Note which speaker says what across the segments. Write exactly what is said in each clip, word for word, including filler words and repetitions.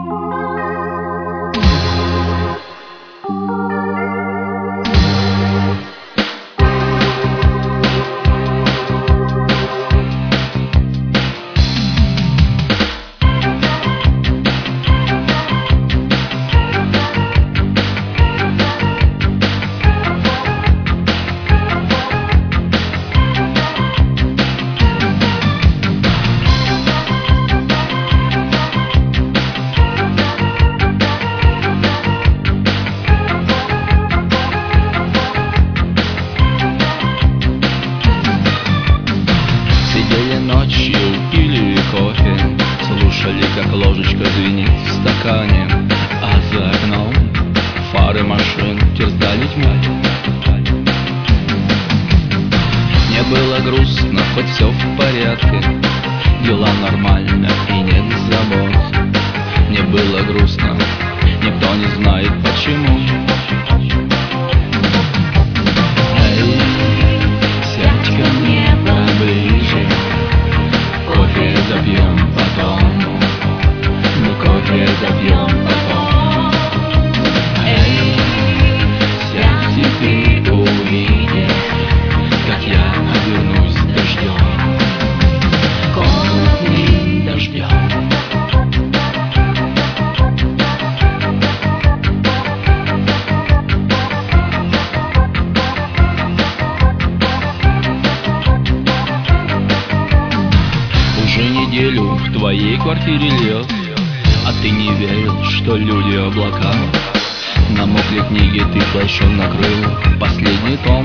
Speaker 1: Слушали, как ложечка звенит в стакане, а за окном фары машин терзали тьму. Мне было грустно, хоть все в порядке, дела нормально и нет забот. Мне было грустно, никто не знает почему. Эй, сядь ко мне поближе, кофе запьем потом, мы кофе запьем потом. Эй, сядь и ты увидишь, как я обернусь дождем, комнатным дождем. Неделю в твоей квартире лез, а ты не верил, что люди облака. Намокли книги, ты флешом накрыл последний том.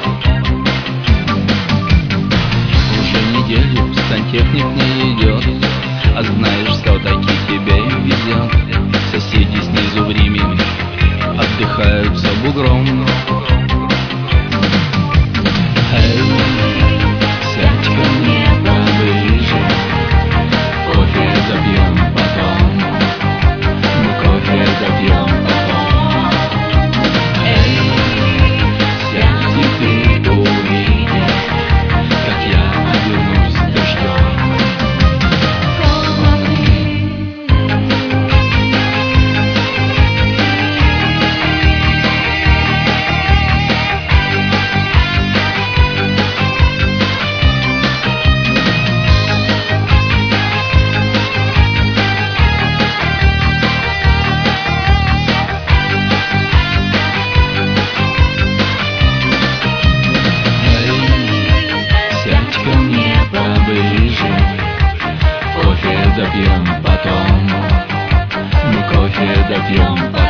Speaker 1: Уже неделю сантехник не идет, а знаешь, все-таки тебе везет. Соседи снизу в Риме отдыхают за бугром. Эй, сядь ко мне поближе, кофе запьем потом, мы кофе запьем потом. Эй, сядь и ты увидишь, как я обернусь дождем. Поближе, кофе допьем потом, мы кофе допьем потом.